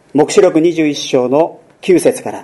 黙示録21章の9節から。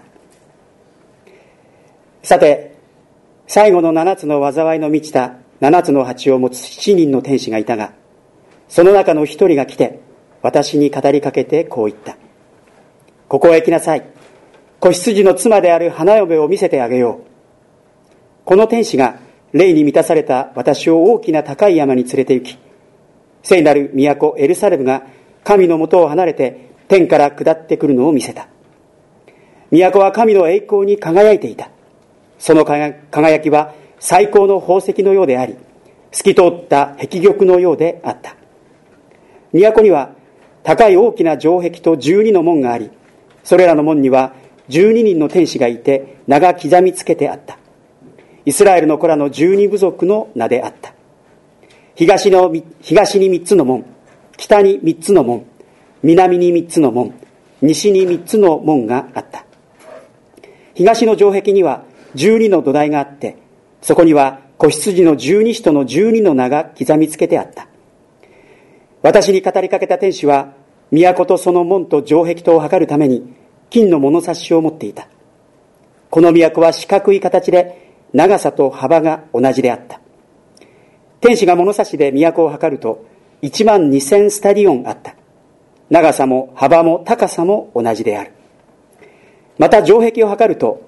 さて、最後の7つの災いの満ちた7つの鉢を持つ7人の天使がいたが、その中の1人が来て私に語りかけてこう言った。ここへ来なさい。子羊の妻である花嫁を見せてあげよう。この天使が霊に満たされた私を大きな高い山に連れて行き、聖なる都エルサレムが神の元を離れて天から下ってくるのを見せた。都は神の栄光に輝いていた。その輝きは最高の宝石のようであり、透き通った壁玉のようであった。都には高い大きな城壁と12の門があり、それらの門には12人の天使がいて名が刻みつけてあった。イスラエルの子らの12部族の名であった。東に3つの門、北に3つの門、南に3つの門、西に3つの門があった。東の城壁には12の土台があって、そこには子羊の12使徒の12の名が刻みつけてあった。私に語りかけた天使は、都とその門と城壁とを測るために金の物差しを持っていた。この都は四角い形で長さと幅が同じであった。天使が物差しで都を測ると12000スタディオンあった。長さも幅も高さも同じである。また城壁を測ると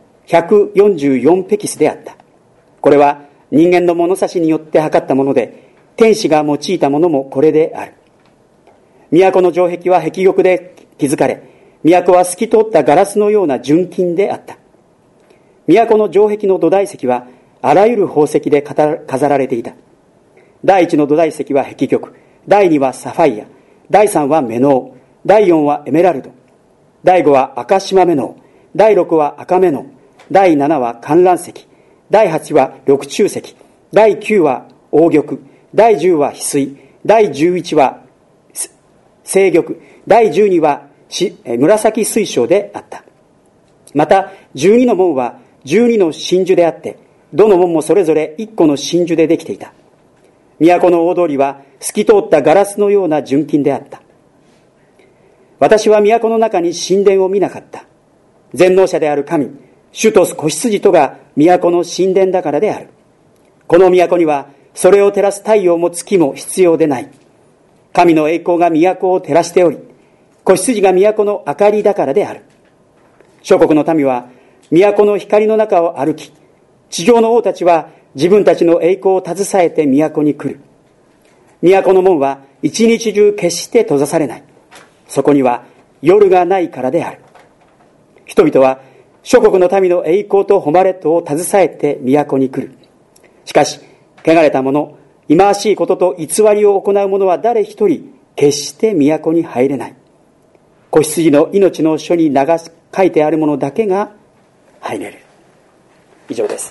144ペキスであった。これは人間の物差しによって測ったもので、天使が用いたものもこれである。都の城壁は壁玉で築かれ、都は透き通ったガラスのような純金であった。都の城壁の土台石はあらゆる宝石で飾られていた。第一の土台石は壁玉、第二はサファイア、第三はメノウ、第四はエメラルド、第五は赤島メノウ、第六は赤メノウ、第七は観覧石、第八は緑柱石、第九は黄玉、第十は翡翠、第十一は青玉、第十二は紫水晶であった。また12の門は12の真珠であって、どの門もそれぞれ1個の真珠でできていた。都の大通りは透き通ったガラスのような純金であった。私は都の中に神殿を見なかった。全能者である神、主と子羊とが都の神殿だからである。この都にはそれを照らす太陽も月も必要でない。神の栄光が都を照らしており、子羊が都の明かりだからである。諸国の民は都の光の中を歩き、地上の王たちは自分たちの栄光を携えて都に来る。都の門は一日中決して閉ざされない。そこには夜がないからである。人々は諸国の民の栄光と誉れとを携えて都に来る。しかし、汚れた者、忌まわしいことと偽りを行う者は誰一人決して都に入れない。子羊の命の書に書いてあるものだけが入れる。以上です。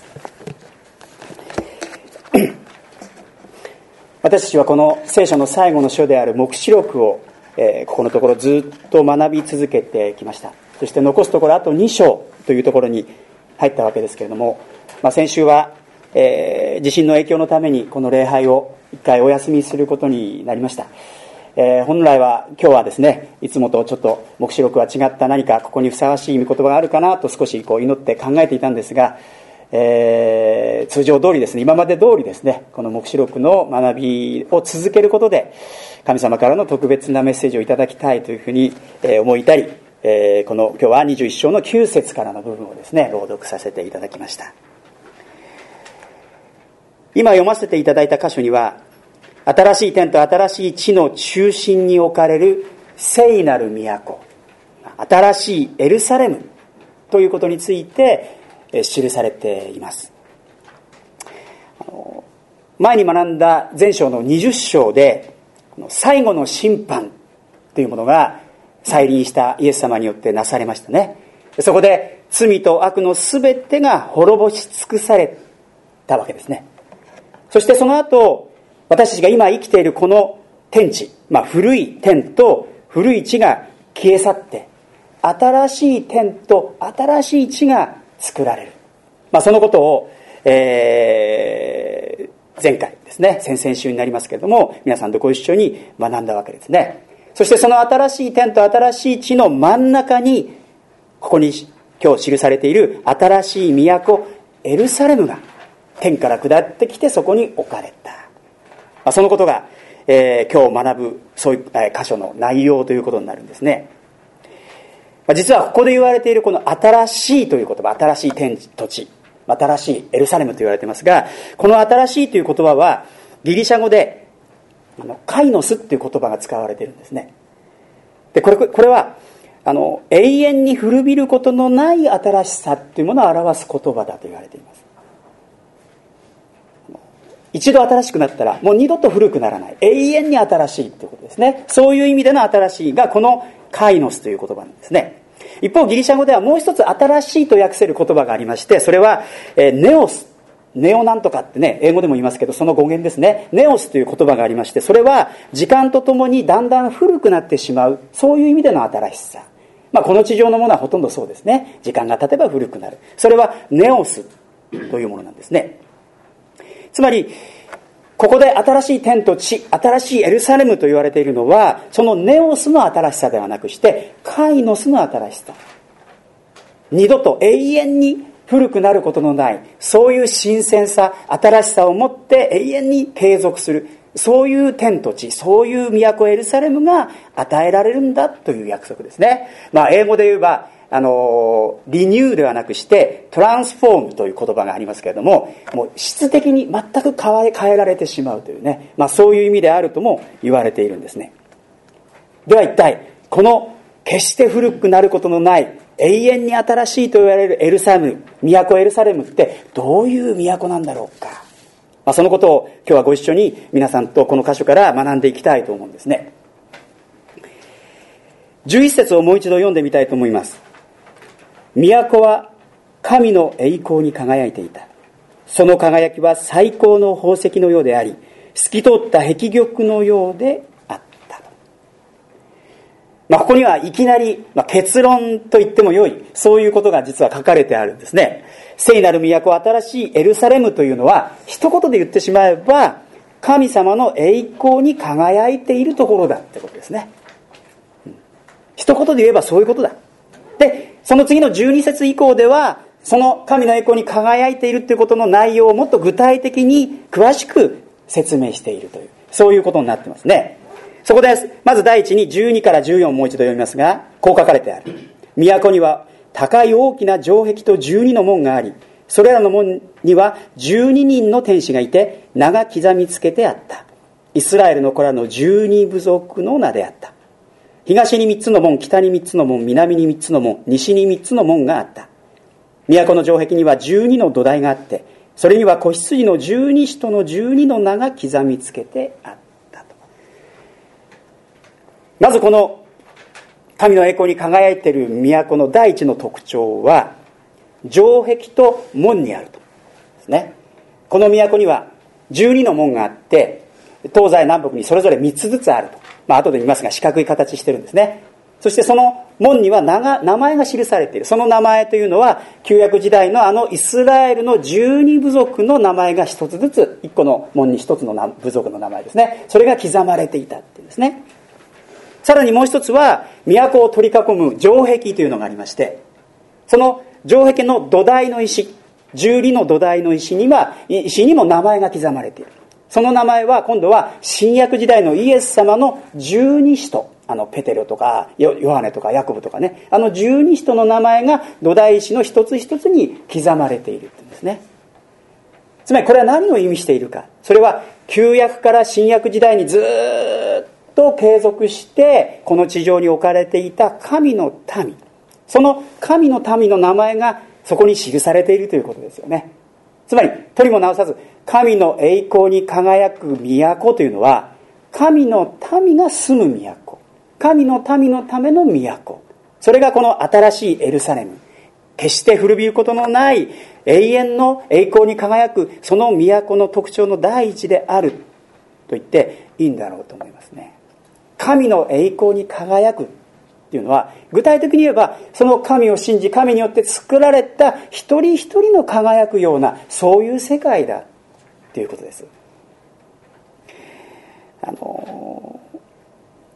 私たちはこの聖書の最後の書である黙示録を、ここのところずっと学び続けてきました。そして残すところあと2章というところに入ったわけですけれども、先週は、地震の影響のためにこの礼拝を一回お休みすることになりました。本来は今日はですね、いつもとちょっと黙示録は違った何かここにふさわしい御言葉があるかなと少し祈って考えていたんですが、通常通りですね、今まで通りですね、この黙示録の学びを続けることで神様からの特別なメッセージをいただきたいというふうに思いたり、今日は21章の9節からの部分をですね、朗読させていただきました。今読ませていただいた箇所には、新しい天と新しい地の中心に置かれる聖なる都、新しいエルサレムということについて記されています。前に学んだ前章の20章で、最後の審判というものが再臨したイエス様によってなされましたね。そこで罪と悪のすべてが滅ぼし尽くされたわけですね。そしてその後、私たちが今生きているこの天地、古い天と古い地が消え去って、新しい天と新しい地が作られる。そのことを、前回ですね、先々週になりますけれども、皆さんとご一緒に学んだわけですね。 そしてその新しい天と新しい地の真ん中に、ここに今日記されている新しい都エルサレムが天から下ってきてそこに置かれた。そのことが、今日学ぶそういう箇所の内容ということになるんですね。実はここで言われているこの新しいという言葉、新しい天土地、新しいエルサレムと言われていますが、この新しいという言葉はギリシャ語でカイノスという言葉が使われているんですね。でこれは永遠に古びることのない新しさというものを表す言葉だと言われています。一度新しくなったらもう二度と古くならない、永遠に新しいということですね。そういう意味での新しいがこのカイノスという言葉なんですね。一方ギリシャ語ではもう一つ新しいと訳せる言葉がありまして、それはネオス、ネオなんとかってね、英語でも言いますけど、その語源ですね。ネオスという言葉がありまして、それは時間とともにだんだん古くなってしまう、そういう意味での新しさ。この地上のものはほとんどそうですね。時間が経てば古くなる。それはネオスというものなんですね。つまりここで新しい天と地、新しいエルサレムと言われているのは、そのネオスの新しさではなくしてカイノスの新しさ、二度と永遠に古くなることのない、そういう新鮮さ、新しさを持って永遠に継続する、そういう天と地、そういう都エルサレムが与えられるんだという約束ですね。英語で言えばリニューではなくしてトランスフォームという言葉がありますけれども、もう質的に全く変えられてしまうというね、そういう意味であるとも言われているんですね。では一体この決して古くなることのない永遠に新しいと言われるエルサレム、都エルサレムってどういう都なんだろうか。そのことを今日はご一緒に皆さんとこの箇所から学んでいきたいと思うんですね。11節をもう一度読んでみたいと思います。都は神の栄光に輝いていた。その輝きは最高の宝石のようであり、透き通った壁玉のようであった。ここにはいきなり、結論と言ってもよい、そういうことが実は書かれてあるんですね。聖なる都、新しいエルサレムというのは、一言で言ってしまえば神様の栄光に輝いているところだってことですね。一言で言えばそういうことだ。で、その次の12節以降では、その神の栄光に輝いているということの内容をもっと具体的に詳しく説明しているという、そういうことになってますね。そこでまず第一に12から14をもう一度読みますが、こう書かれてある。都には高い大きな城壁と12の門があり、それらの門には12人の天使がいて、名が刻みつけてあった。イスラエルの子らの12部族の名であった。東に3つの門、北に3つの門、南に3つの門、西に3つの門があった。都の城壁には12の土台があって、それには子羊の12使徒の12の名が刻みつけてあったと。まずこの神の栄光に輝いている都の第一の特徴は、城壁と門にあるとですね。この都には12の門があって、東西南北にそれぞれ3つずつあると。後で見ますが四角い形してるんですね。そしてその門には名前が記されている。その名前というのは旧約時代のイスラエルの12部族の名前が一つずつ、一個の門に一つの部族の名前ですね。それが刻まれていたっていうんですね。さらにもう一つは都を取り囲む城壁というのがありまして、その城壁の土台の石、12の土台の石にも名前が刻まれている。その名前は今度は新約時代のイエス様の12使徒、ペテロとかヨハネとかヤコブとかね、12使徒の名前が土台石の一つ一つに刻まれているって言うんですね。つまりこれは何を意味しているか。それは旧約から新約時代にずっと継続してこの地上に置かれていた神の民、その神の民の名前がそこに記されているということですよね。つまり取りも直さず、神の栄光に輝く都というのは神の民が住む都、神の民のための都、それがこの新しいエルサレム、決して古びることのない永遠の栄光に輝くその都の特徴の第一であると言っていいんだろうと思いますね。神の栄光に輝くっていうのは、具体的に言えばその神を信じ、神によって作られた一人一人の輝くような、そういう世界だということです。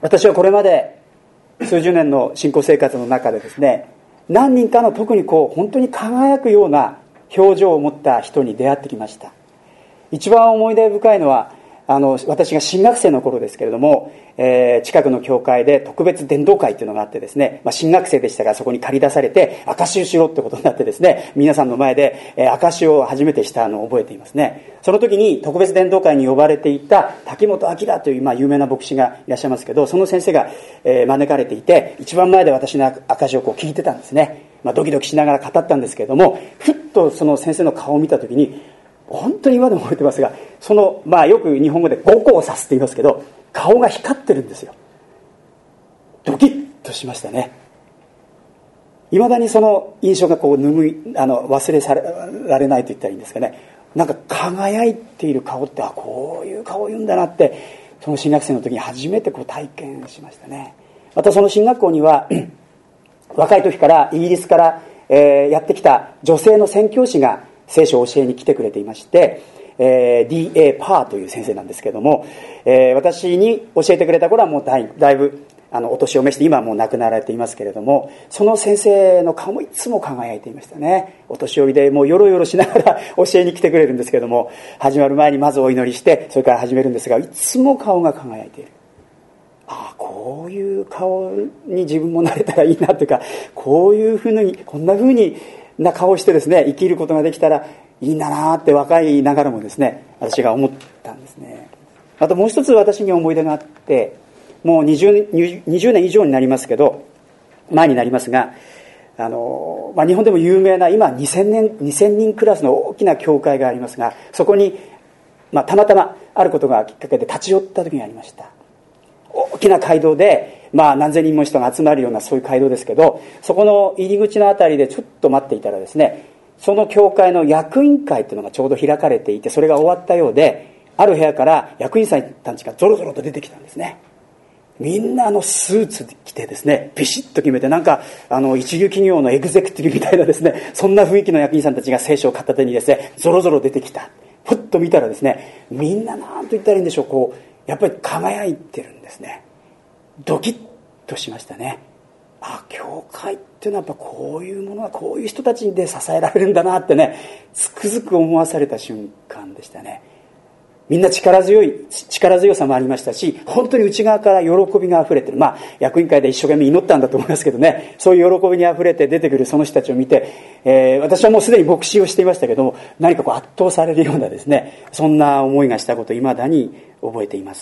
私はこれまで数十年の信仰生活の中でですね、何人かの特に本当に輝くような表情を持った人に出会ってきました。一番思い出深いのは私が新学生の頃ですけれども、近くの教会で特別伝道会っていうのがあってですね、新学生でしたがそこに借り出されて証しをしろってことになってですね、皆さんの前で証しを初めてしたのを覚えていますね。その時に特別伝道会に呼ばれていた滝本明という有名な牧師がいらっしゃいますけど、その先生が招かれていて、一番前で私の証しを聞いてたんですね。ドキドキしながら語ったんですけれども、ふっとその先生の顔を見た時に、本当に今でも覚えてますが、よく日本語で五光さすって言いますけど、顔が光ってるんですよ。ドキッとしましたね。未だにその印象が忘れられないと言ったらいいんですかね。なんか輝いている顔って、こういう顔を言うんだなって、その新学生の時に初めて体験しましたね。またその進学校には若い時からイギリスから、やってきた女性の宣教師が聖書を教えに来てくれていまして、D.A. パーという先生なんですけども、私に教えてくれた頃はもうだいぶお年を召して今はもう亡くなられていますけれども、その先生の顔もいつも輝いていましたね。お年寄りでもうよろよろしながら教えに来てくれるんですけども、始まる前にまずお祈りしてそれから始めるんですが、いつも顔が輝いている。こういう顔に自分もなれたらいいなというか、こんな風にな顔をしてですね、生きることができたらいいんだなって若いながらもですね、私が思ったんですね。あともう一つ私に思い出があって、もう20年以上になりますけど、前になりますが、日本でも有名な今2000人クラスの大きな教会がありますが、そこに、たまたまあることがきっかけで立ち寄った時がありました。大きな街道で、何千人も人が集まるようなそういう街道ですけど、そこの入り口のあたりでちょっと待っていたらですね、その教会の役員会というのがちょうど開かれていて、それが終わったようで、ある部屋から役員さんたちがゾロゾロと出てきたんですね。みんなスーツ着てですね、ビシッと決めて、なんか一流企業のエグゼクティブみたいなですね、そんな雰囲気の役員さんたちが聖書を片手にですね、ゾロゾロ出てきた。ふっと見たらですね、みんななんと言ったらいいんでしょう、やっぱり輝いてるんですね。ドキッとしましたね。教会っていうのはやっぱこういうものはこういう人たちで支えられるんだなってね、つくづく思わされた瞬間でしたね。みんな力強さもありましたし、本当に内側から喜びがあふれてる。役員会で一生懸命祈ったんだと思いますけどね、そういう喜びにあふれて出てくるその人たちを見て、私はもうすでに牧師をしていましたけども、何か圧倒されるようなですね、そんな思いがしたことを未だに覚えています。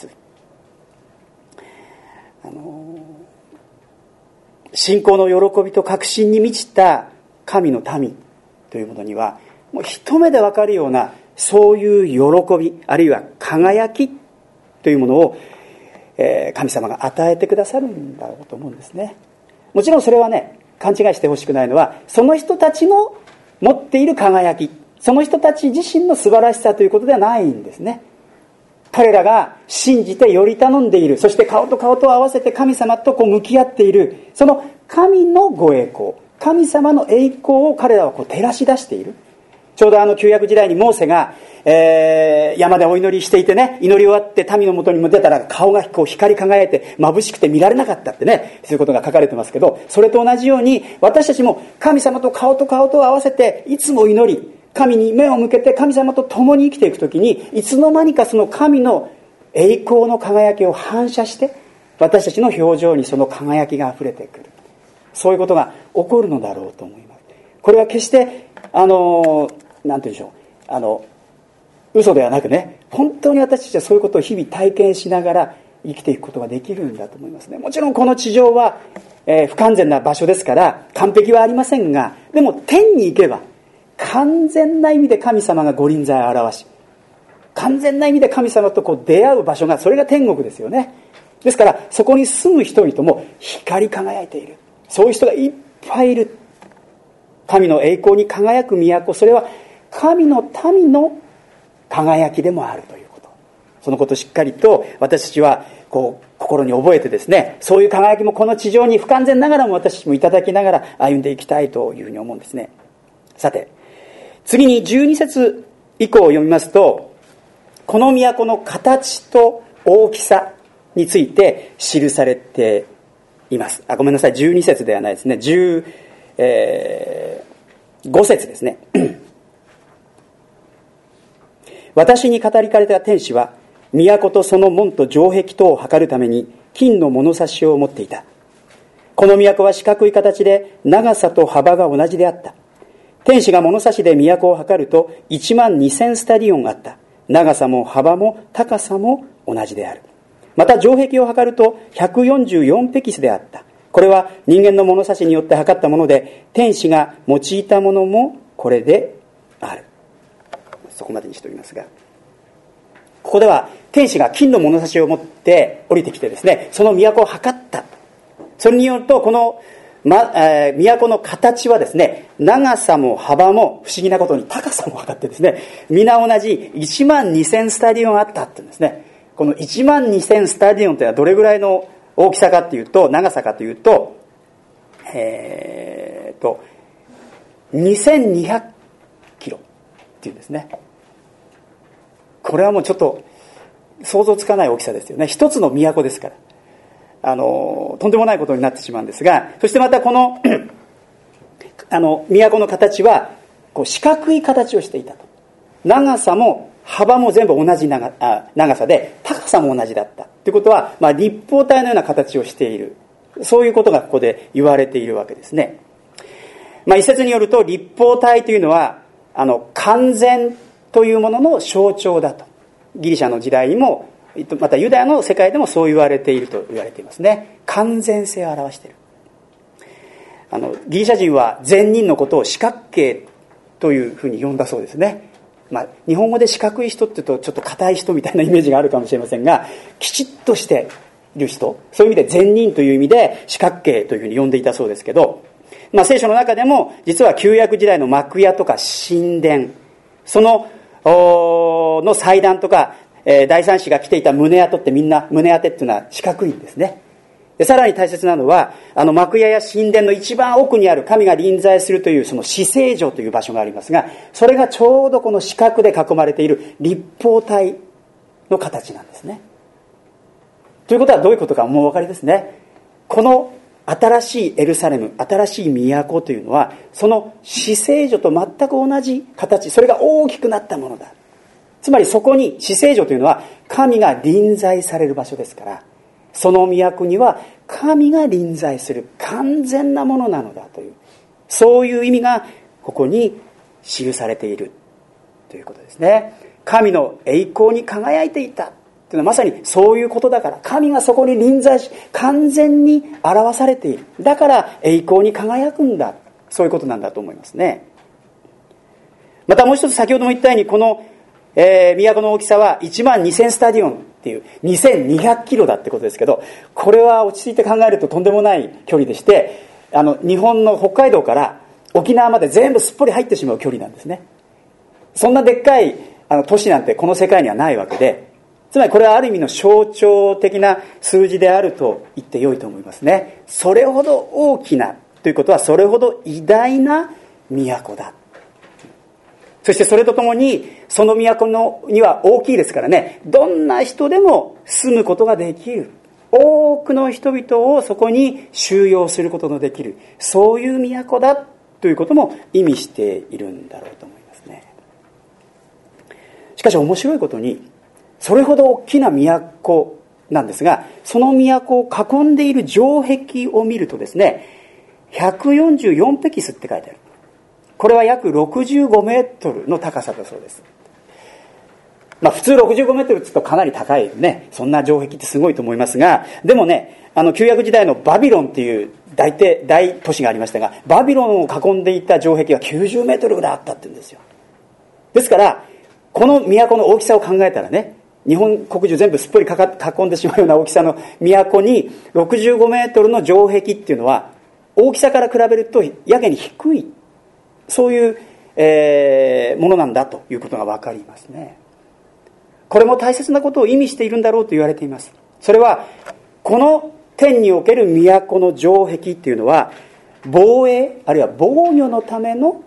信仰の喜びと確信に満ちた神の民というものには、もう一目でわかるようなそういう喜び、あるいは輝きというものを、神様が与えてくださるんだろうと思うんですね。もちろんそれはね、勘違いしてほしくないのは、その人たちの持っている輝き、その人たち自身の素晴らしさということではないんですね。彼らが信じてより頼んでいる、そして顔と顔と合わせて神様と向き合っている、その神のご栄光、神様の栄光を彼らは照らし出している。ちょうど旧約時代にモーセが、山でお祈りしていてね、祈り終わって民のもとにも出たら顔が光り輝いて眩しくて見られなかったってね、そういうことが書かれてますけど、それと同じように私たちも神様と顔と顔と合わせていつも祈り、神に目を向けて神様と共に生きていくときに、いつの間にかその神の栄光の輝きを反射して、私たちの表情にその輝きがあふれてくる。そういうことが起こるのだろうと思います。これは決してなんて言うんでしょう、嘘ではなくね、本当に私たちはそういうことを日々体験しながら生きていくことができるんだと思いますね。もちろんこの地上は、不完全な場所ですから完璧はありませんが、でも天に行けば完全な意味で神様がご臨在を表し、完全な意味で神様と出会う場所が、それが天国ですよね。ですからそこに住む人々も光り輝いている、そういう人がいっぱいいる。神の栄光に輝く都、それは神の民の輝きでもあるということ、そのことをしっかりと私たちは心に覚えてですね、そういう輝きもこの地上に不完全ながらも私たちもいただきながら歩んでいきたいというふうに思うんですね。さて次に12節以降を読みますと、この都の形と大きさ、 について記されています。ごめんなさい、12節ではないですね。15節ですね。私に語りかけた天使は、都とその門と城壁とを測るために金の物差しを持っていた。この都は四角い形で長さと幅が同じであった。天使が物差しで都を測ると12000スタディオンあった。長さも幅も高さも同じである。また城壁を測ると144ペキスであった。これは人間の物差しによって測ったもので、天使が用いたものもこれである。そこまでにしておりますが、ここでは天使が金の物差しを持って降りてきてですね、その都を測った。それによるとこの、都の形はですね、長さも幅も不思議なことに高さも測ってですね、皆同じ12000スタディオンあったって言うんですね。この12000スタディオンというのはどれぐらいの大きさかというと、長さかというと、2200キロっていうんですね。これはもうちょっと想像つかない大きさですよね。一つの都ですから。とんでもないことになってしまうんですが、そしてまたこの都の形はこう四角い形をしていたと。長さも幅も全部同じ長さで、高さも同じだったということは、立方体のような形をしている、そういうことがここで言われているわけですね。一説によると、立方体というのは完全というものの象徴だと。ギリシャの時代にも、またユダヤの世界でもそう言われていると言われていますね。完全性を表している。ギリシャ人は善人のことを四角形というふうに呼んだそうですね。日本語で四角い人って言うとちょっと硬い人みたいなイメージがあるかもしれませんが、きちっとしている人、そういう意味で善人という意味で四角形というふうに呼んでいたそうですけど、聖書の中でも実は旧約時代の幕屋とか神殿、その祭壇とか、第三子が着ていた胸当てってみんな、胸当てっていうのは四角いんですね。で、さらに大切なのは、幕屋や神殿の一番奥にある神が臨在するというその至聖所という場所がありますが、それがちょうどこの四角で囲まれている立方体の形なんですね。ということはどういうことかもうお分かりですね。この新しいエルサレム、新しい都というのは、その至聖所と全く同じ形、それが大きくなったものだ。つまりそこに、至聖所というのは神が臨在される場所ですから、その都には神が臨在する完全なものなのだという、そういう意味がここに記されているということですね。神の栄光に輝いていたというのはまさにそういうことだから、神がそこに臨在し完全に表されている、だから栄光に輝くんだ、そういうことなんだと思いますね。またもう一つ、先ほども言ったように、この都の大きさは12000スタディオンっていう2200キロだってことですけど、これは落ち着いて考えるととんでもない距離でして、日本の北海道から沖縄まで全部すっぽり入ってしまう距離なんですね。そんなでっかい都市なんてこの世界にはないわけで、つまりこれはある意味の象徴的な数字であると言ってよいと思いますね。それほど大きなということは、それほど偉大な都だ。そしてそれとともに、その都には大きいですからね、どんな人でも住むことができる。多くの人々をそこに収容することのできる。そういう都だということも意味しているんだろうと思いますね。しかし面白いことに、それほど大きな都なんですが、その都を囲んでいる城壁を見るとですね、144ペキスって書いてある。これは約65メートルの高さだそうです。普通65メートルって言うとかなり高いね。そんな城壁ってすごいと思いますが、でもね、旧約時代のバビロンっていう大都市がありましたが、バビロンを囲んでいた城壁は90メートルぐらいあったって言うんですよ。ですから、この都の大きさを考えたらね、日本国中全部すっぽり囲んでしまうような大きさの都に65メートルの城壁っていうのは、大きさから比べるとやけに低い、そういう、ものなんだということが分かりますね。これも大切なことを意味しているんだろうと言われています。それはこの天における都の城壁っていうのは、防衛あるいは防御のための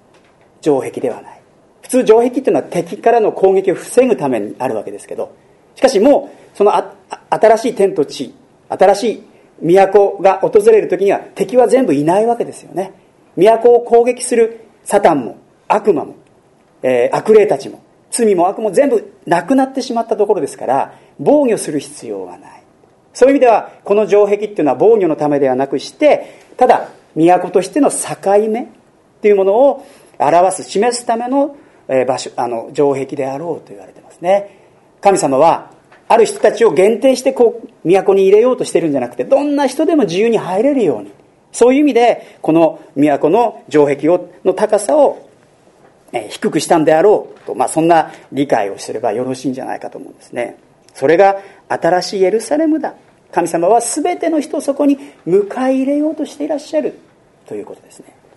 城壁ではない。普通城壁っていうのは敵からの攻撃を防ぐためにあるわけですけど、 しかしもうその新しい天と地、新しい都が訪れる時には敵は全部いないわけですよね。都を攻撃するサタンも悪魔も、悪霊たちも罪も悪も全部なくなってしまったところですから、防御する必要はない。そういう意味ではこの城壁っていうのは防御のためではなくして、ただ都としての境目っていうものを表す、示すための場所、城壁であろうと言われてますね。神様はある人たちを限定して都に入れようとしてるんじゃなくて、どんな人でも自由に入れるように、そういう意味でこの都の城壁の高さを低くしたんであろうと、そんな理解をすればよろしいんじゃないかと思うんですね。それが新しいエルサレムだ。神様は全ての人をそこに迎え入れようとしていらっしゃるということですね。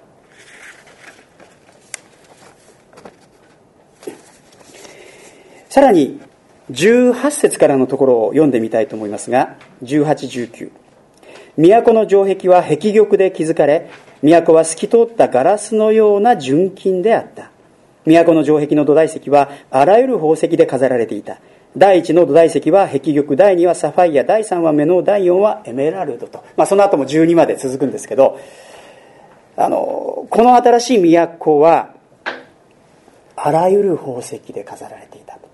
さらに18節からのところを読んでみたいと思いますが、18、19。都の城壁は壁玉で築かれ、都は透き通ったガラスのような純金であった。都の城壁の土台石はあらゆる宝石で飾られていた。第一の土台石は壁玉、第二はサファイア、第三はメノウ、第四はエメラルドと、その後も12まで続くんですけど、この新しい都はあらゆる宝石で飾られていたと。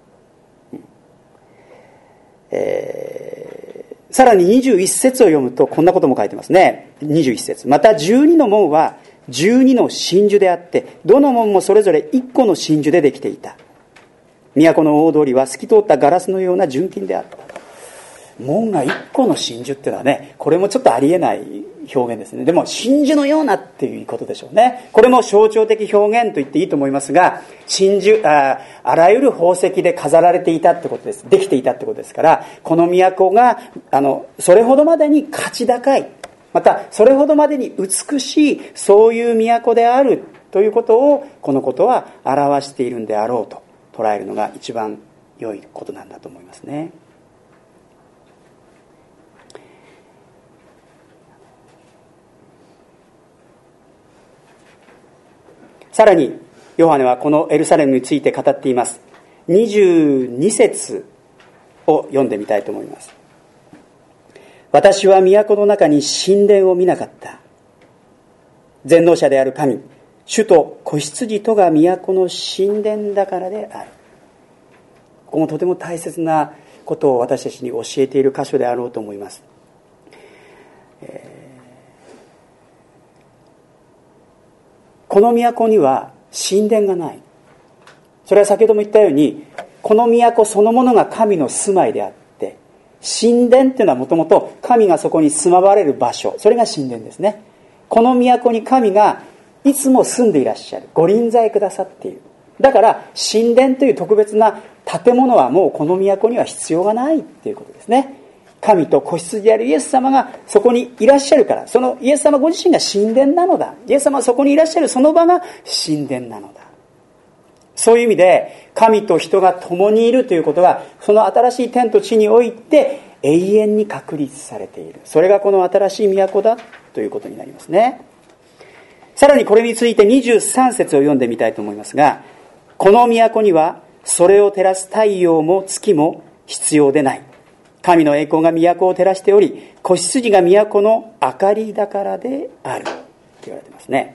さらに21節を読むとこんなことも書いてますね。21節。また12の門は12の真珠であって、どの門もそれぞれ1個の真珠でできていた。都の大通りは透き通ったガラスのような純金であった。門が1個の真珠っていうのはね、これもちょっとありえない表現ですね。でも真珠のようなっていうことでしょうね。これも象徴的表現と言っていいと思いますが、真珠、あらゆる宝石で飾られていたってことです。できていたってことですから、この都がそれほどまでに価値高い、またそれほどまでに美しい、そういう都であるということを、このことは表しているんであろうと捉えるのが一番良いことなんだと思いますね。さらにヨハネはこのエルサレムについて語っています。22節を読んでみたいと思います。私は都の中に神殿を見なかった。全能者である神、主と子羊とが都の神殿だからである。ここもとても大切なことを私たちに教えている箇所であろうと思います。この都には神殿がない。それは先ほども言ったように、この都そのものが神の住まいであって、神殿っていうのはもともと神がそこに住まわれる場所、それが神殿ですね。この都に神がいつも住んでいらっしゃる、ご臨在くださっている。だから神殿という特別な建物はもうこの都には必要がないっていうことですね。神と子羊であるイエス様がそこにいらっしゃるから、そのイエス様ご自身が神殿なのだ。イエス様はそこにいらっしゃるその場が神殿なのだ。そういう意味で神と人が共にいるということが、その新しい天と地において永遠に確立されている。それがこの新しい都だということになりますね。さらにこれについて23節を読んでみたいと思いますが、この都にはそれを照らす太陽も月も必要でない。神の栄光が都を照らしており、子羊が都の明かりだからであると言われてますね。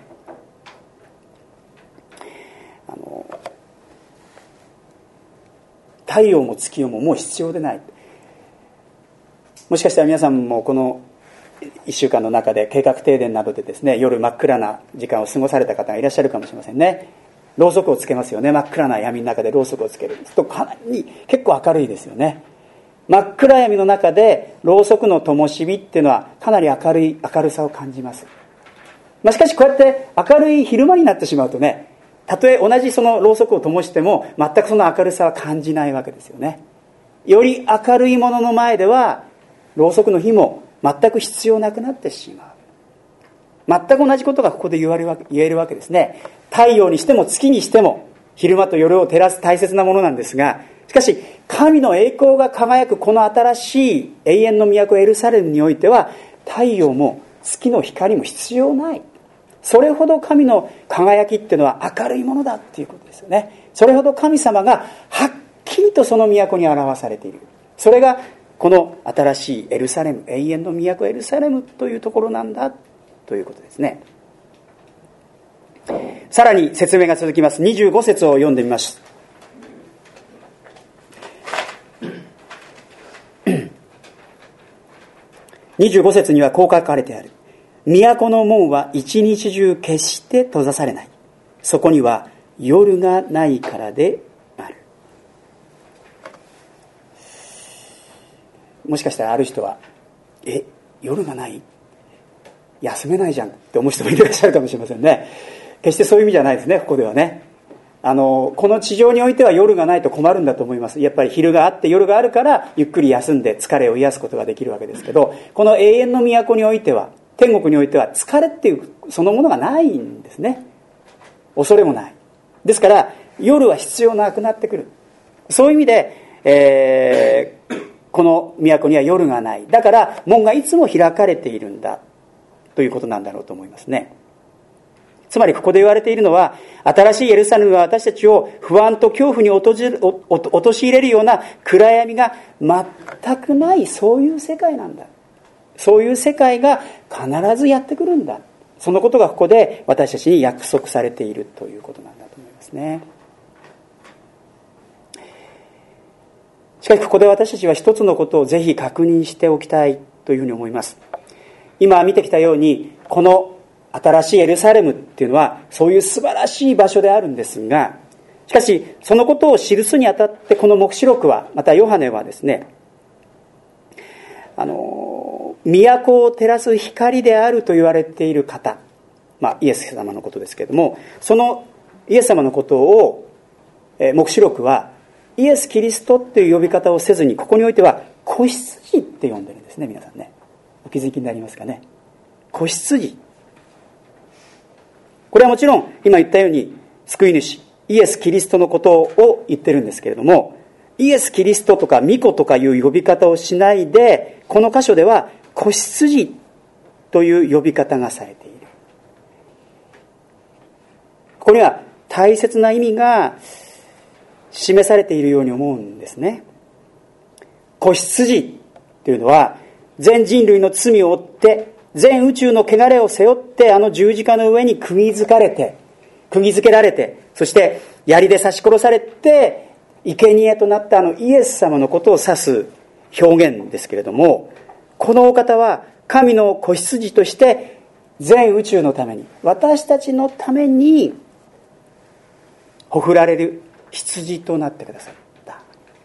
太陽も月ももう必要でない。もしかしたら皆さんもこの1週間の中で計画停電などでですね、夜真っ暗な時間を過ごされた方がいらっしゃるかもしれませんね。ろうそくをつけますよね。真っ暗な闇の中でろうそくをつけるとかなり結構明るいですよね。真っ暗闇の中でろうそくの灯火っていうのはかなり明るさを感じます。しかしこうやって明るい昼間になってしまうとね、たとえ同じそのろうそくを灯しても全くその明るさは感じないわけですよね。より明るいものの前ではろうそくの火も全く必要なくなってしまう。全く同じことがここで言えるわけですね。太陽にしても月にしても昼間と夜を照らす大切なものなんですが、しかし神の栄光が輝くこの新しい永遠の都エルサレムにおいては、太陽も月の光も必要ない。それほど神の輝きっていうのは明るいものだっていうことですよね。それほど神様がはっきりとその都に表されている。それがこの新しいエルサレム、永遠の都エルサレムというところなんだということですね。さらに説明が続きます。25節を読んでみます。25節にはこう書かれてある。都の門は一日中決して閉ざされない。そこには夜がないからである。もしかしたらある人は、夜がない？休めないじゃんって思う人もいらっしゃるかもしれませんね。決してそういう意味じゃないですね、ここではね。この地上においては夜がないと困るんだと思います。やっぱり昼があって夜があるからゆっくり休んで疲れを癒すことができるわけですけど、この永遠の都においては、天国においては疲れっていうそのものがないんですね。恐れもない。ですから夜は必要なくなってくる。そういう意味で、この都には夜がない。だから門がいつも開かれているんだということなんだろうと思いますね。つまりここで言われているのは、新しいエルサレムは私たちを不安と恐怖に陥れるような暗闇が全くない、そういう世界なんだ。そういう世界が必ずやってくるんだ。そのことがここで私たちに約束されているということなんだと思いますね。しかしここで私たちは一つのことをぜひ確認しておきたいというふうに思います。今見てきたように、この新しいエルサレムっていうのはそういう素晴らしい場所であるんですが、しかしそのことを記すにあたってこの黙示録は、またヨハネはですね、都を照らす光であると言われている方、イエス様のことですけれども、そのイエス様のことを黙示録はイエス・キリストっていう呼び方をせずに、ここにおいては子羊って呼んでるんですね。皆さんね、お気づきになりますかね。子羊。これはもちろん今言ったように救い主イエス・キリストのことを言ってるんですけれども、イエス・キリストとか御子とかいう呼び方をしないで、この箇所では子羊という呼び方がされている。ここには大切な意味が示されているように思うんですね。子羊というのは全人類の罪を負って全宇宙の汚れを背負ってあの十字架の上に釘付けられて、そして槍で刺し殺されて生贄となったあのイエス様のことを指す表現ですけれども、このお方は神の子羊として全宇宙のために、私たちのためにほふられる羊となってくださった。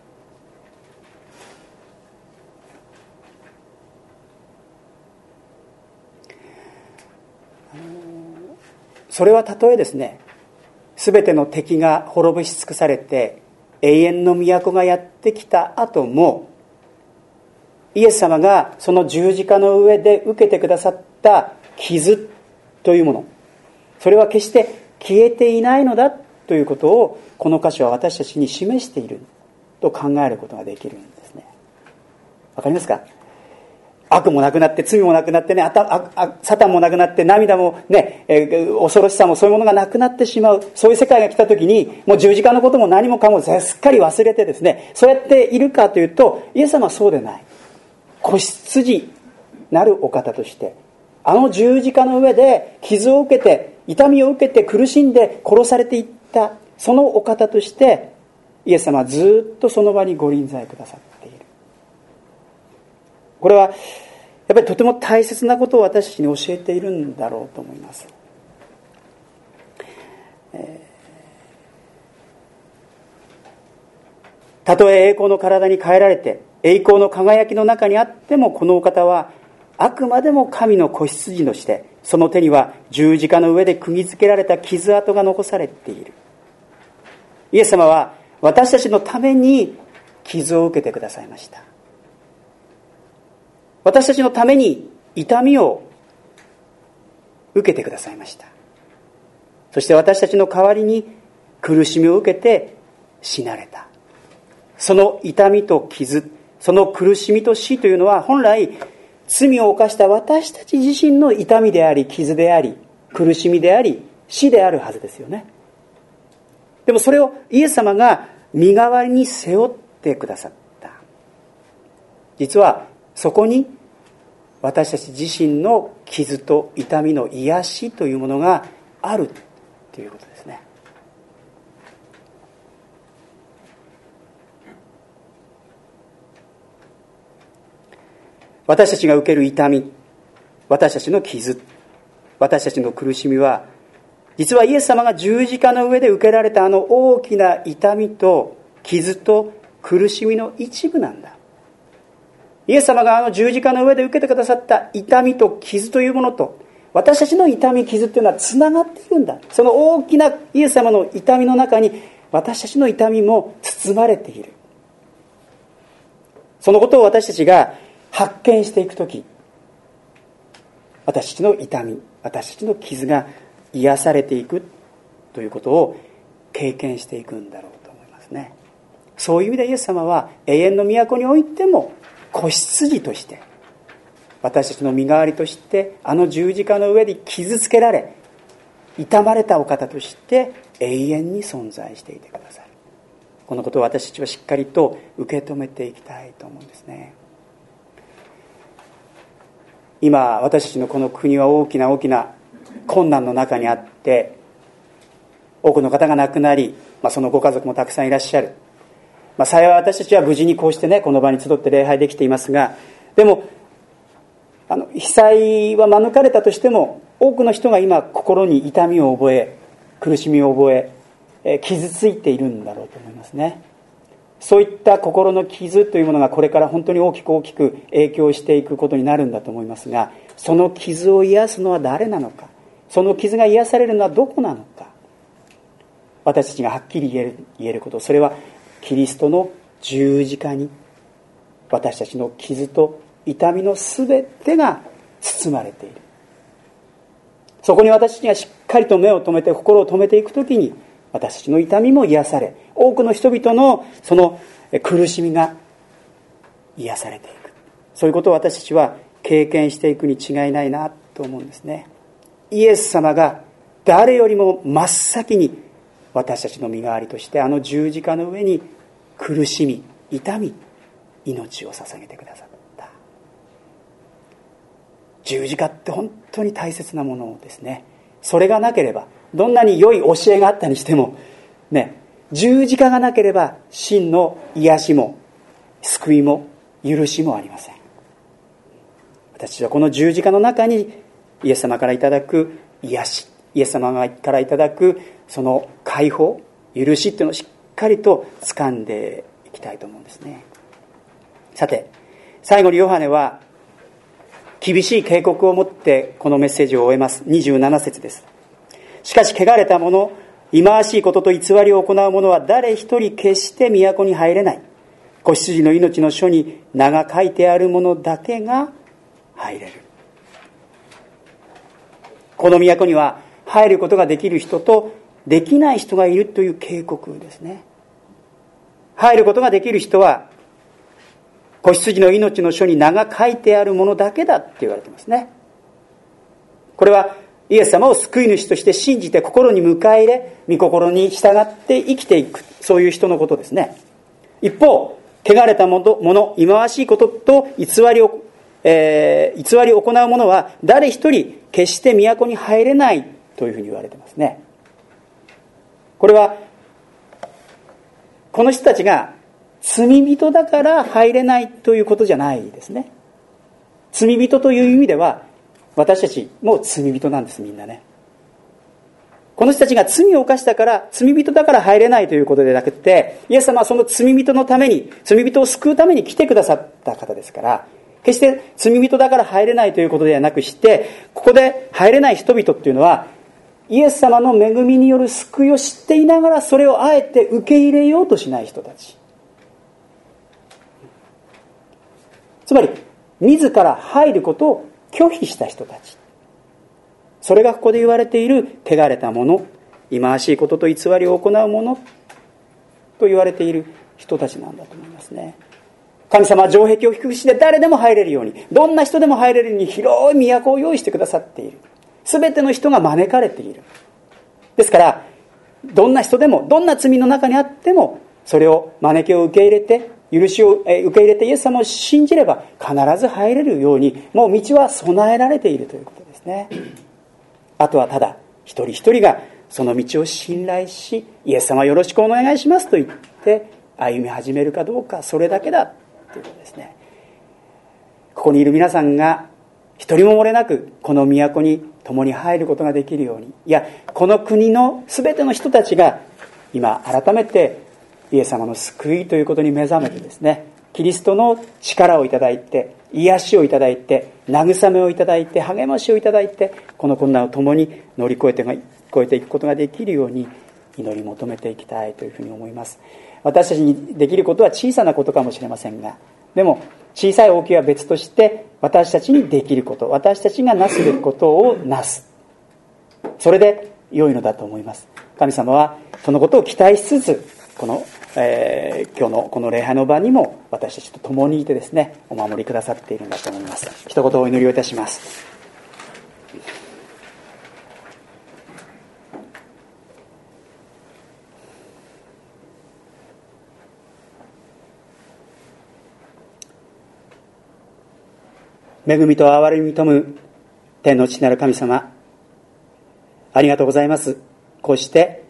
それはたとえですね、すべての敵が滅ぼし尽くされて永遠の都がやってきた後も、イエス様がその十字架の上で受けてくださった傷というもの、それは決して消えていないのだということをこの箇所は私たちに示していると考えることができるんですね。わかりますか？悪もなくなって罪もなくなってね、サタンもなくなって涙もね、恐ろしさもそういうものがなくなってしまう、そういう世界が来た時にもう十字架のことも何もかもすっかり忘れてですね、そうやっているかというと、イエス様はそうでない。子羊なるお方として、あの十字架の上で傷を受けて痛みを受けて苦しんで殺されていったそのお方として、イエス様はずっとその場にご臨在くださっている。これはやっぱりとても大切なことを私たちに教えているんだろうと思います。たとえ栄光の体に変えられて栄光の輝きの中にあっても、このお方はあくまでも神の子羊として、その手には十字架の上で釘付けられた傷跡が残されている。イエス様は私たちのために傷を受けてくださいました。私たちのために痛みを受けてくださいました。そして私たちの代わりに苦しみを受けて死なれた。その痛みと傷、その苦しみと死というのは、本来罪を犯した私たち自身の痛みであり、傷であり、苦しみであり、死であるはずですよね。でもそれをイエス様が身代わりに背負ってくださった。実はそこに私たち自身の傷と痛みの癒しというものがあるということですね。私たちが受ける痛み、私たちの傷、私たちの苦しみは、実はイエス様が十字架の上で受けられたあの大きな痛みと傷と苦しみの一部なんだ。イエス様があの十字架の上で受けてくださった痛みと傷というものと、私たちの痛み傷というのはつながっているんだ。その大きなイエス様の痛みの中に私たちの痛みも包まれている。そのことを私たちが発見していくとき、私たちの痛み、私たちの傷が癒されていくということを経験していくんだろうと思いますね。そういう意味でイエス様は永遠の都においても子羊として、私たちの身代わりとして、あの十字架の上で傷つけられ痛まれたお方として永遠に存在していてくださる。このことを私たちはしっかりと受け止めていきたいと思うんですね。今私たちのこの国は大きな大きな困難の中にあって、多くの方が亡くなり、そのご家族もたくさんいらっしゃる。幸い私たちは無事にこうしてね、この場に集って礼拝できていますが、でも被災は免れたとしても、多くの人が今心に痛みを覚え、苦しみを覚え、傷ついているんだろうと思いますね。そういった心の傷というものがこれから本当に大きく大きく影響していくことになるんだと思いますが、その傷を癒すのは誰なのか、その傷が癒されるのはどこなのか、私たちがはっきり言えること、それはキリストの十字架に私たちの傷と痛みのすべてが包まれている。そこに私たちがしっかりと目を留めて心を留めていくときに、私たちの痛みも癒され、多くの人々のその苦しみが癒されていく。そういうことを私たちは経験していくに違いないなと思うんですね。イエス様が誰よりも真っ先に私たちの身代わりとしてあの十字架の上に苦しみ、痛み、命を捧げてくださった。十字架って本当に大切なものですね。それがなければ、どんなに良い教えがあったにしてもね、十字架がなければ真の癒しも救いも許しもありません。私はこの十字架の中にイエス様からいただく癒し、イエス様からいただくその解放、許しっていうのをしっかりと掴んでいきたいと思うんですね。さて、最後にヨハネは厳しい警告を持ってこのメッセージを終えます。27節です。しかし汚れた者、忌まわしいことと偽りを行う者は誰一人決して都に入れない。子羊の命の書に名が書いてある者だけが入れる。この都には入ることができる人とできない人がいるという警告ですね。入ることができる人は子羊の命の書に名が書いてあるものだけだって言われてますね。これはイエス様を救い主として信じて心に迎え入れ、御心に従って生きていく、そういう人のことですね。一方、汚れたもの、忌まわしいことと偽りを行う者は誰一人決して都に入れないというふうに言われてますね。これはこの人たちが罪人だから入れないということじゃないですね。罪人という意味では私たちも罪人なんです、みんなね。この人たちが罪を犯したから罪人だから入れないということでなくて、イエス様はその罪人のために、罪人を救うために来てくださった方ですから、決して罪人だから入れないということではなくして、ここで入れない人々っていうのはイエス様の恵みによる救いを知っていながらそれをあえて受け入れようとしない人たち、つまり自ら入ることを拒否した人たち、それがここで言われている汚れた者、忌まわしいことと偽りを行う者と言われている人たちなんだと思いますね。神様は城壁を低くして誰でも入れるように、どんな人でも入れるように広い都を用意してくださっている。すべての人が招かれている。ですからどんな人でも、どんな罪の中にあってもそれを招きを受け入れて、許しを受け入れてイエス様を信じれば必ず入れるように、もう道は備えられているということですね。あとはただ一人一人がその道を信頼し、イエス様よろしくお願いしますと言って歩み始めるかどうか、それだけだということですね。ここにいる皆さんが一人も漏れなくこの都に共に入ることができるように、いや、この国の全ての人たちが今改めてイエス様の救いということに目覚めてですね、キリストの力をいただいて、癒しをいただいて、慰めをいただいて、励ましをいただいて、この困難を共に乗り越えていくことができるように祈り求めていきたいというふうに思います。私たちにできることは小さなことかもしれませんが、でも小さい大きいは別として、私たちにできること、私たちがなすべきことをなす、それで良いのだと思います。神様はそのことを期待しつつ、この今日のこの礼拝の場にも私たちと共にいてですね、お守りくださっているんだと思います。一言お祈りをいたします。恵みと憐れみに富む天の父なる神様、ありがとうございます。こうして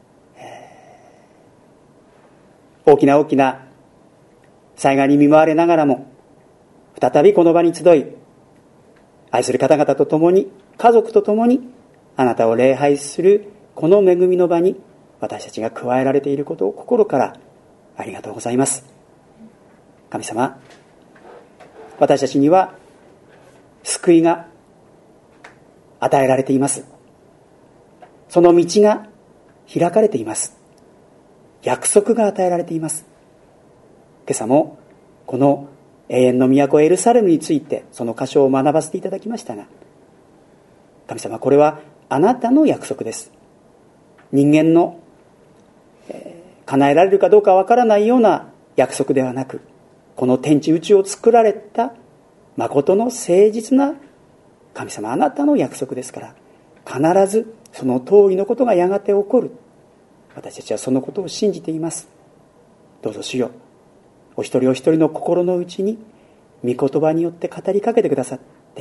大きな災害に見舞われながらも再びこの場に集い、愛する方々と共に、家族と共にあなたを礼拝するこの恵みの場に私たちが加えられていることを心からありがとうございます。神様、私たちには救いが与えられています。その道が開かれています。約束が与えられています。今朝もこの永遠の都エルサレムについてその箇所を学ばせていただきましたが、神様、これはあなたの約束です。人間の、叶えられるかどうかわからないような約束ではなく、この天地宇宙を作られた誠の誠実な神様、あなたの約束ですから、必ずその通りのことがやがて起こる。私たちはそのことを信じています。どうぞ主よ、お一人お一人の心の内に御言葉によって語りかけてくださって、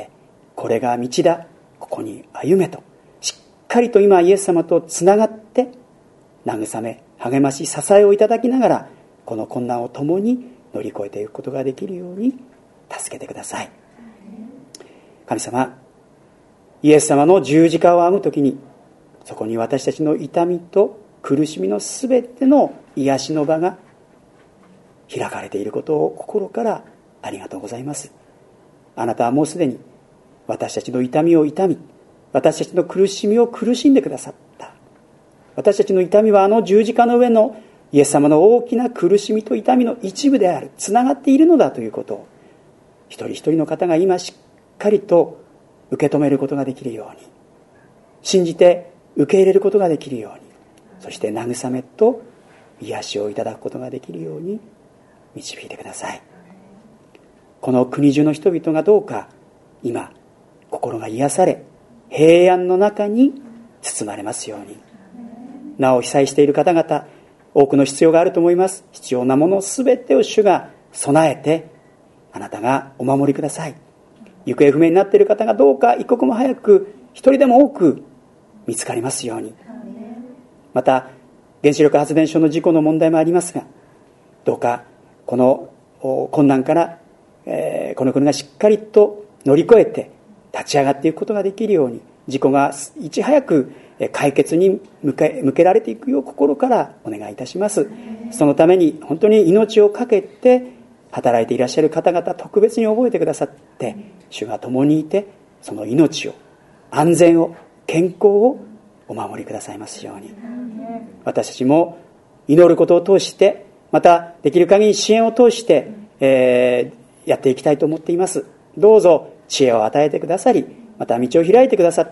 これが道だ、ここに歩めと、しっかりと今イエス様とつながって慰め、励まし、支えをいただきながら、この困難を共に乗り越えていくことができるように助けてください。神様、イエス様の十字架を編むときに、そこに私たちの痛みと苦しみのすべての癒しの場が開かれていることを心からありがとうございます。あなたはもうすでに私たちの痛みを痛み、私たちの苦しみを苦しんでくださった。私たちの痛みはあの十字架の上のイエス様の大きな苦しみと痛みの一部である、つながっているのだということを、一人一人の方が今しっかりと受け止めることができるように、信じて受け入れることができるように、そして慰めと癒しをいただくことができるように導いてください。この国中の人々がどうか今心が癒され、平安の中に包まれますように。なお被災している方々、多くの必要があると思います。必要なものすべてを主が備えて、あなたがお守りください。行方不明になっている方がどうか一刻も早く、一人でも多く見つかりますように。また原子力発電所の事故の問題もありますが、どうかこの困難から、この国がしっかりと乗り越えて立ち上がっていくことができるように、事故がいち早く解決に向けられていくよう心からお願いいたします。そのために本当に命を懸けて働いていらっしゃる方々、特別に覚えてくださって、主が共にいて、その命を、安全を、健康をお守りくださいますように。私たちも祈ることを通して、またできる限り支援を通して、やっていきたいと思っています。どうぞ知恵を与えてくださり、また道を開いてくださって、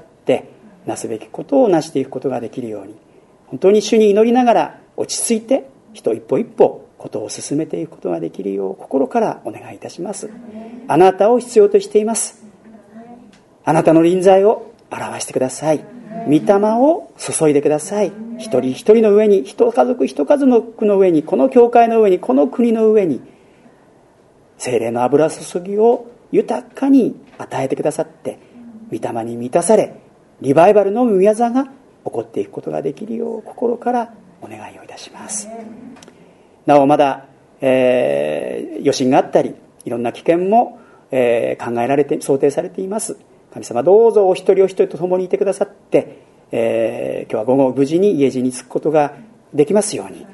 なすべきことをなしていくことができるように、本当に主に祈りながら落ち着いて一歩一歩ことを進めていくことができるよう心からお願いいたします。あなたを必要としています。あなたの臨在を表してください。 御霊を注いでください。一人一人の上に、一家族一家族の上に、この教会の上に、この国の上に、聖霊の油注ぎを豊かに与えてくださって、御霊に満たされ、リバイバルの御業が起こっていくことができるよう心からお願いをいたします。なおまだ、余震があったり、いろんな危険も、考えられて、想定されています。神様どうぞお一人お一人と共にいてくださって、今日は午後無事に家路に着くことができますように、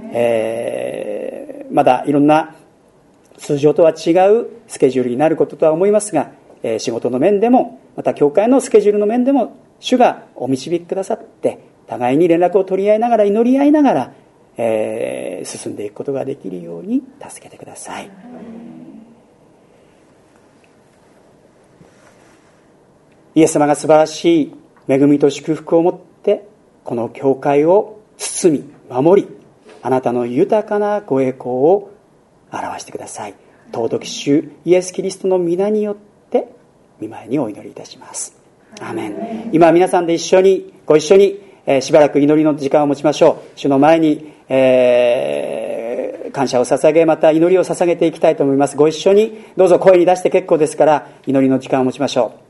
まだいろんな通常とは違うスケジュールになることとは思いますが、仕事の面でもまた教会のスケジュールの面でも主がお導きくださって、互いに連絡を取り合いながら祈り合いながら、進んでいくことができるように助けてください。イエス様が素晴らしい恵みと祝福を持ってこの教会を包み守り、あなたの豊かなご栄光を表してください。尊き主イエスキリストの皆によって御前にお祈りいたします。アーメン。今皆さんでご一緒に、しばらく祈りの時間を持ちましょう。主の前に、感謝を捧げ、また祈りを捧げていきたいと思います。ご一緒にどうぞ声に出して結構ですから祈りの時間を持ちましょう。